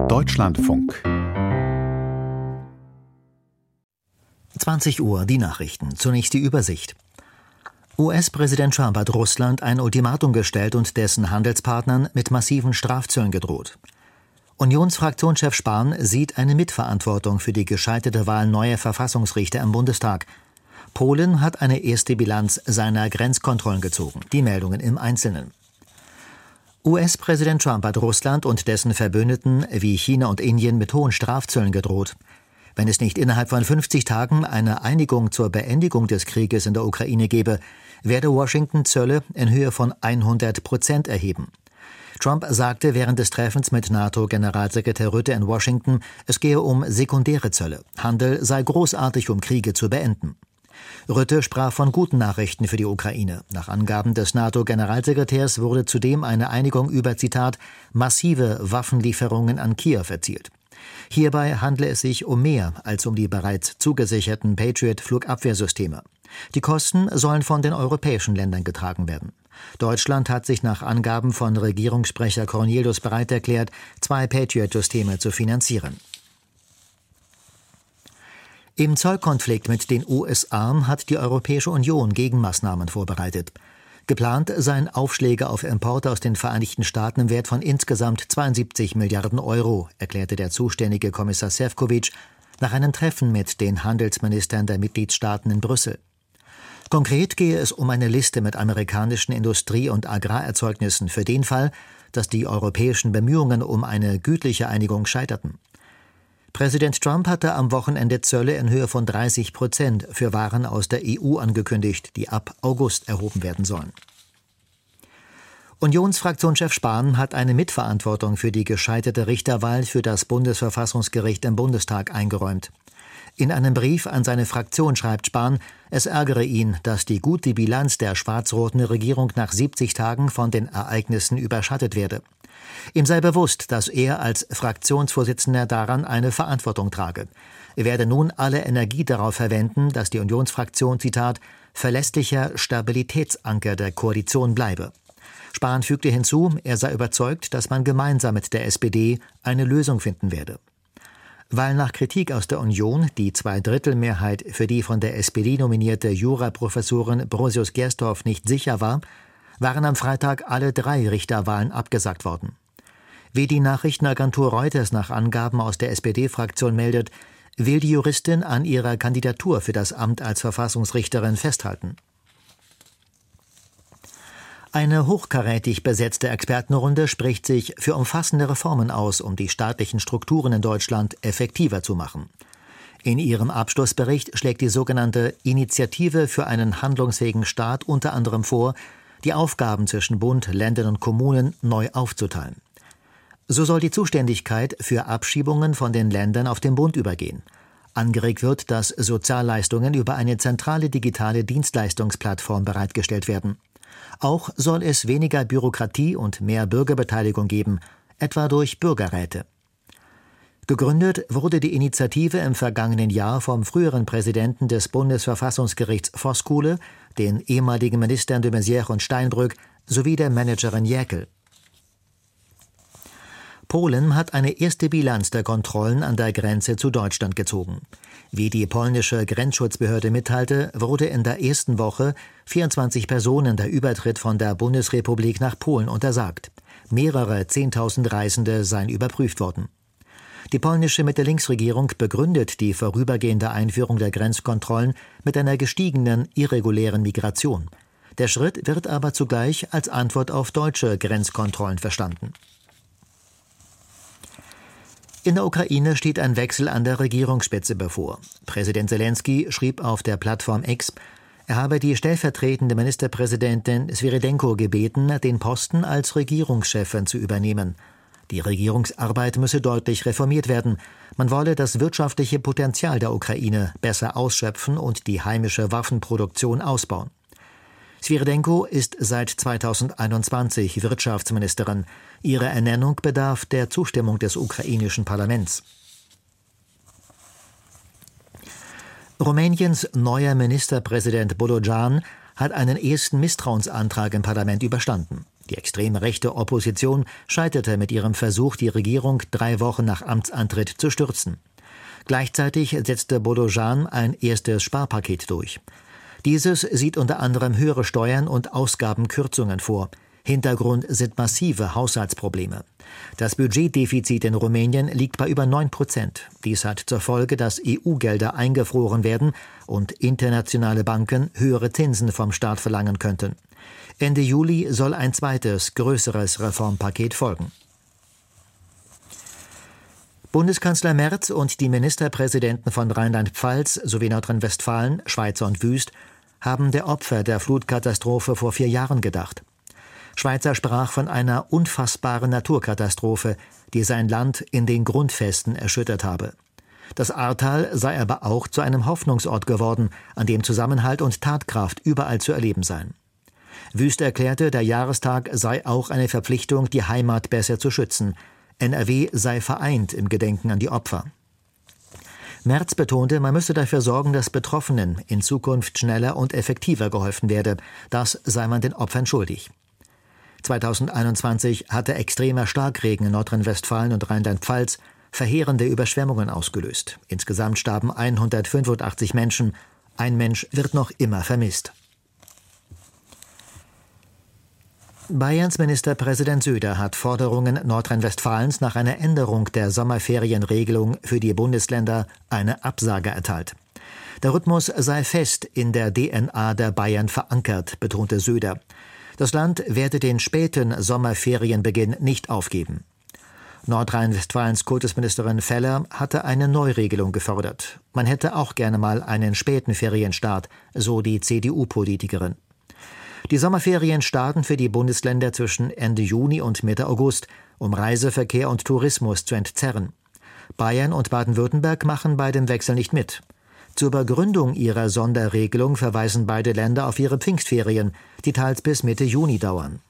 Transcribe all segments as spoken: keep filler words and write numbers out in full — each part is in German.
Deutschlandfunk. zwanzig Uhr, die Nachrichten. Zunächst die Übersicht. U S-Präsident Trump hat Russland ein Ultimatum gestellt und dessen Handelspartnern mit massiven Strafzöllen gedroht. Unionsfraktionschef Spahn sieht eine Mitverantwortung für die gescheiterte Wahl neuer Verfassungsrichter im Bundestag. Polen hat eine erste Bilanz seiner Grenzkontrollen gezogen. Die Meldungen im Einzelnen. U S-Präsident Trump hat Russland und dessen Verbündeten wie China und Indien mit hohen Strafzöllen gedroht. Wenn es nicht innerhalb von fünfzig Tagen eine Einigung zur Beendigung des Krieges in der Ukraine gäbe, werde Washington Zölle in Höhe von hundert Prozent erheben. Trump sagte während des Treffens mit NATO-Generalsekretär Rutte in Washington, es gehe um sekundäre Zölle. Handel sei großartig, um Kriege zu beenden. Rutte sprach von guten Nachrichten für die Ukraine. Nach Angaben des NATO-Generalsekretärs wurde zudem eine Einigung über, Zitat, massive Waffenlieferungen an Kiew erzielt. Hierbei handle es sich um mehr als um die bereits zugesicherten Patriot-Flugabwehrsysteme. Die Kosten sollen von den europäischen Ländern getragen werden. Deutschland hat sich nach Angaben von Regierungssprecher Cornelius bereit erklärt, zwei Patriot-Systeme zu finanzieren. Im Zollkonflikt mit den U S A hat die Europäische Union Gegenmaßnahmen vorbereitet. Geplant seien Aufschläge auf Importe aus den Vereinigten Staaten im Wert von insgesamt zweiundsiebzig Milliarden Euro, erklärte der zuständige Kommissar Šefčovič nach einem Treffen mit den Handelsministern der Mitgliedstaaten in Brüssel. Konkret gehe es um eine Liste mit amerikanischen Industrie- und Agrarerzeugnissen für den Fall, dass die europäischen Bemühungen um eine gütliche Einigung scheiterten. Präsident Trump hatte am Wochenende Zölle in Höhe von dreißig Prozent für Waren aus der E U angekündigt, die ab August erhoben werden sollen. Unionsfraktionschef Spahn hat eine Mitverantwortung für die gescheiterte Richterwahl für das Bundesverfassungsgericht im Bundestag eingeräumt. In einem Brief an seine Fraktion schreibt Spahn, es ärgere ihn, dass die gute Bilanz der schwarz-roten Regierung nach siebzig Tagen von den Ereignissen überschattet werde. Ihm sei bewusst, dass er als Fraktionsvorsitzender daran eine Verantwortung trage. Er werde nun alle Energie darauf verwenden, dass die Unionsfraktion, Zitat, verlässlicher Stabilitätsanker der Koalition bleibe. Spahn fügte hinzu, er sei überzeugt, dass man gemeinsam mit der S P D eine Lösung finden werde. Weil nach Kritik aus der Union die Zweidrittelmehrheit für die von der S P D nominierte Juraprofessorin Brosius Gersdorf nicht sicher war, waren am Freitag alle drei Richterwahlen abgesagt worden. Wie die Nachrichtenagentur Reuters nach Angaben aus der S P D-Fraktion meldet, will die Juristin an ihrer Kandidatur für das Amt als Verfassungsrichterin festhalten. Eine hochkarätig besetzte Expertenrunde spricht sich für umfassende Reformen aus, um die staatlichen Strukturen in Deutschland effektiver zu machen. In ihrem Abschlussbericht schlägt die sogenannte Initiative für einen handlungsfähigen Staat unter anderem vor, die Aufgaben zwischen Bund, Ländern und Kommunen neu aufzuteilen. So soll die Zuständigkeit für Abschiebungen von den Ländern auf den Bund übergehen. Angeregt wird, dass Sozialleistungen über eine zentrale digitale Dienstleistungsplattform bereitgestellt werden. Auch soll es weniger Bürokratie und mehr Bürgerbeteiligung geben, etwa durch Bürgerräte. Gegründet wurde die Initiative im vergangenen Jahr vom früheren Präsidenten des Bundesverfassungsgerichts Voskuhle, den ehemaligen Ministern de Maizière und Steinbrück sowie der Managerin Jäkel. Polen hat eine erste Bilanz der Kontrollen an der Grenze zu Deutschland gezogen. Wie die polnische Grenzschutzbehörde mitteilte, wurde in der ersten Woche vierundzwanzig Personen der Übertritt von der Bundesrepublik nach Polen untersagt. Mehrere Zehntausend Reisende seien überprüft worden. Die polnische Mitte-Links-Regierung begründet die vorübergehende Einführung der Grenzkontrollen mit einer gestiegenen irregulären Migration. Der Schritt wird aber zugleich als Antwort auf deutsche Grenzkontrollen verstanden. In der Ukraine steht ein Wechsel an der Regierungsspitze bevor. Präsident Selenskyj schrieb auf der Plattform X, er habe die stellvertretende Ministerpräsidentin Swirydenko gebeten, den Posten als Regierungschefin zu übernehmen. Die Regierungsarbeit müsse deutlich reformiert werden. Man wolle das wirtschaftliche Potenzial der Ukraine besser ausschöpfen und die heimische Waffenproduktion ausbauen. Swirydenko ist seit zweitausendeinundzwanzig Wirtschaftsministerin. Ihre Ernennung bedarf der Zustimmung des ukrainischen Parlaments. Rumäniens neuer Ministerpräsident Bolojan hat einen ersten Misstrauensantrag im Parlament überstanden. Die extrem rechte Opposition scheiterte mit ihrem Versuch, die Regierung drei Wochen nach Amtsantritt zu stürzen. Gleichzeitig setzte Bodojan ein erstes Sparpaket durch. Dieses sieht unter anderem höhere Steuern und Ausgabenkürzungen vor. Hintergrund sind massive Haushaltsprobleme. Das Budgetdefizit in Rumänien liegt bei über neun Prozent. Dies hat zur Folge, dass E U-Gelder eingefroren werden und internationale Banken höhere Zinsen vom Staat verlangen könnten. Ende Juli soll ein zweites, größeres Reformpaket folgen. Bundeskanzler Merz und die Ministerpräsidenten von Rheinland-Pfalz sowie Nordrhein-Westfalen, Schweizer und Wüst haben der Opfer der Flutkatastrophe vor vier Jahren gedacht. Schweizer sprach von einer unfassbaren Naturkatastrophe, die sein Land in den Grundfesten erschüttert habe. Das Ahrtal sei aber auch zu einem Hoffnungsort geworden, an dem Zusammenhalt und Tatkraft überall zu erleben seien. Wüst erklärte, der Jahrestag sei auch eine Verpflichtung, die Heimat besser zu schützen. N R W sei vereint im Gedenken an die Opfer. Merz betonte, man müsse dafür sorgen, dass Betroffenen in Zukunft schneller und effektiver geholfen werde. Das sei man den Opfern schuldig. zweitausendeinundzwanzig hatte extremer Starkregen in Nordrhein-Westfalen und Rheinland-Pfalz verheerende Überschwemmungen ausgelöst. Insgesamt starben hundertfünfundachtzig Menschen. Ein Mensch wird noch immer vermisst. Bayerns Ministerpräsident Söder hat Forderungen Nordrhein-Westfalens nach einer Änderung der Sommerferienregelung für die Bundesländer eine Absage erteilt. Der Rhythmus sei fest in der D N A der Bayern verankert, betonte Söder. Das Land werde den späten Sommerferienbeginn nicht aufgeben. Nordrhein-Westfalens Kultusministerin Feller hatte eine Neuregelung gefordert. Man hätte auch gerne mal einen späten Ferienstart, so die C D U-Politikerin. Die Sommerferien starten für die Bundesländer zwischen Ende Juni und Mitte August, um Reiseverkehr und Tourismus zu entzerren. Bayern und Baden-Württemberg machen bei dem Wechsel nicht mit. Zur Begründung ihrer Sonderregelung verweisen beide Länder auf ihre Pfingstferien, die teils bis Mitte Juni dauern.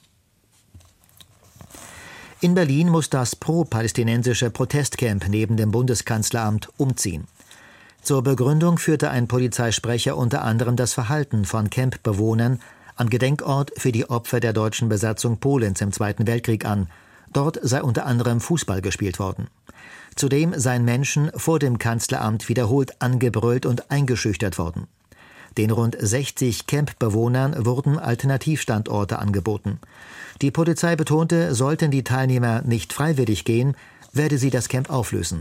In Berlin muss das pro-palästinensische Protestcamp neben dem Bundeskanzleramt umziehen. Zur Begründung führte ein Polizeisprecher unter anderem das Verhalten von Campbewohnern am Gedenkort für die Opfer der deutschen Besatzung Polens im Zweiten Weltkrieg an. Dort sei unter anderem Fußball gespielt worden. Zudem seien Menschen vor dem Kanzleramt wiederholt angebrüllt und eingeschüchtert worden. Den rund sechzig Campbewohnern wurden Alternativstandorte angeboten. Die Polizei betonte, sollten die Teilnehmer nicht freiwillig gehen, werde sie das Camp auflösen.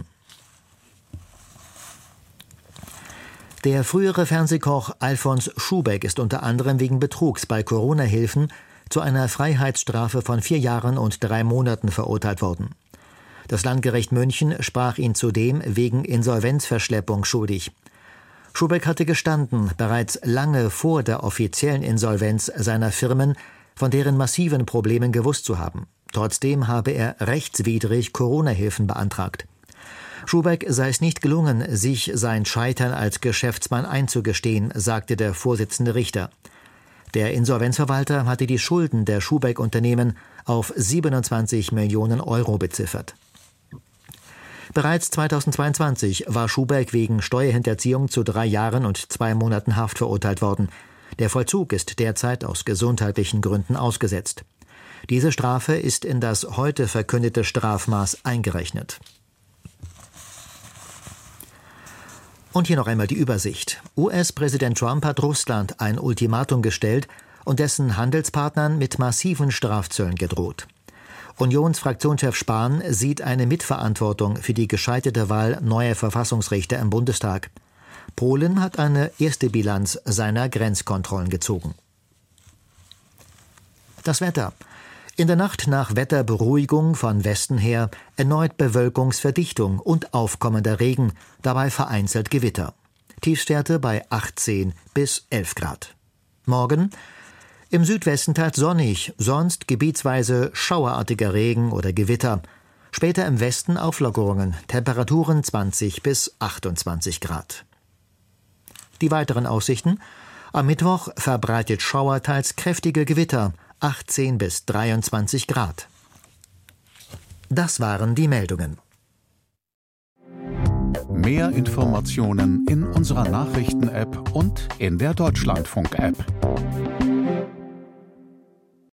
Der frühere Fernsehkoch Alfons Schubeck ist unter anderem wegen Betrugs bei Corona-Hilfen zu einer Freiheitsstrafe von vier Jahren und drei Monaten verurteilt worden. Das Landgericht München sprach ihn zudem wegen Insolvenzverschleppung schuldig. Schubeck hatte gestanden, bereits lange vor der offiziellen Insolvenz seiner Firmen von deren massiven Problemen gewusst zu haben. Trotzdem habe er rechtswidrig Corona-Hilfen beantragt. Schubeck sei es nicht gelungen, sich sein Scheitern als Geschäftsmann einzugestehen, sagte der Vorsitzende Richter. Der Insolvenzverwalter hatte die Schulden der Schubeck-Unternehmen auf siebenundzwanzig Millionen Euro beziffert. Bereits zweitausendzweiundzwanzig war Schubeck wegen Steuerhinterziehung zu drei Jahren und zwei Monaten Haft verurteilt worden. Der Vollzug ist derzeit aus gesundheitlichen Gründen ausgesetzt. Diese Strafe ist in das heute verkündete Strafmaß eingerechnet. Und hier noch einmal die Übersicht. U S-Präsident Trump hat Russland ein Ultimatum gestellt und dessen Handelspartnern mit massiven Strafzöllen gedroht. Unionsfraktionschef Spahn sieht eine Mitverantwortung für die gescheiterte Wahl neuer Verfassungsrichter im Bundestag. Polen hat eine erste Bilanz seiner Grenzkontrollen gezogen. Das Wetter. In der Nacht nach Wetterberuhigung von Westen her erneut Bewölkungsverdichtung und aufkommender Regen, dabei vereinzelt Gewitter. Tiefstwerte bei achtzehn bis elf Grad. Morgen im Südwesten teils sonnig, sonst gebietsweise schauerartiger Regen oder Gewitter. Später im Westen Auflockerungen, Temperaturen zwanzig bis achtundzwanzig Grad. Die weiteren Aussichten: Am Mittwoch verbreitet Schauer, teils kräftige Gewitter, achtzehn bis dreiundzwanzig Grad. Das waren die Meldungen. Mehr Informationen in unserer Nachrichten-App und in der Deutschlandfunk-App.